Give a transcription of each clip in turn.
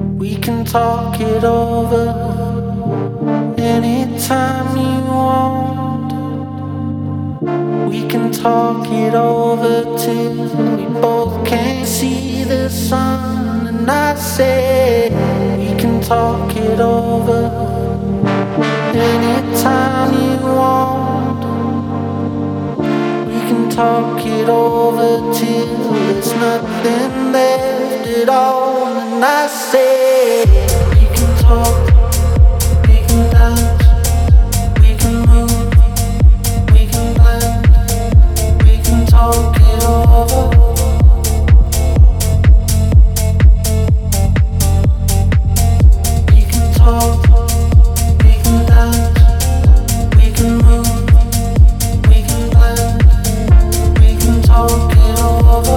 We can talk it over anytime you want. We can talk it over till we both can't see the sun. And I say we can talk it over anytime you want. We can talk it over till there's nothing left at all. And I say we can talk, we can dance, we can move, we can blend, we can talk it over. We can talk, we can dance, we can move, we can blend, we can talk it over.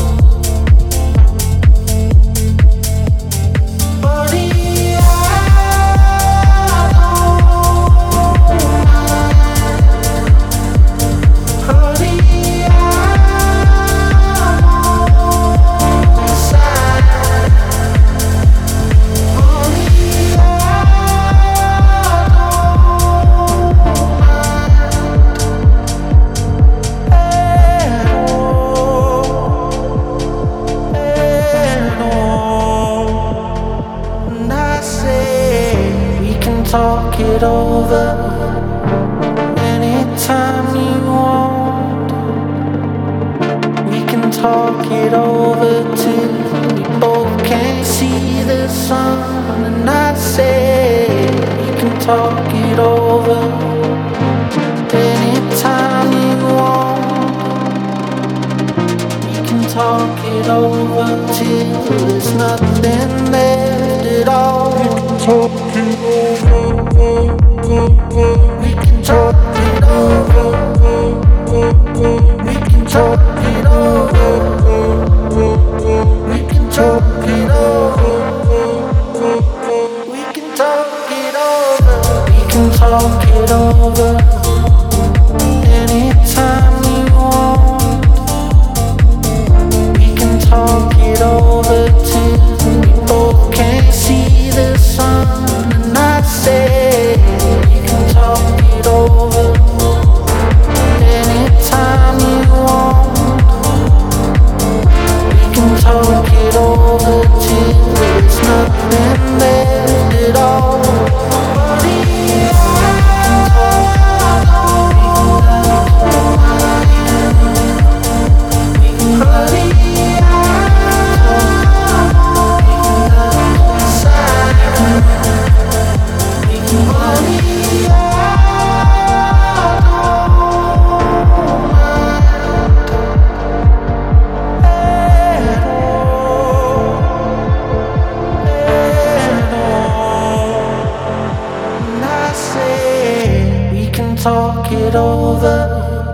Talk it over anytime you want. We can talk it over till we both can't see the sun. And I say we can talk it over anytime you want. We can talk it over till there's nothing left at all. We can talk it over. We can talk it over. We can talk it over. We can talk it over. We can talk it over. We can talk it over anytime you want. We can talk it over till we both can't see the sun. And I say we can talk it over anytime you want. We can talk it over till there's nothing left at all. Talk it over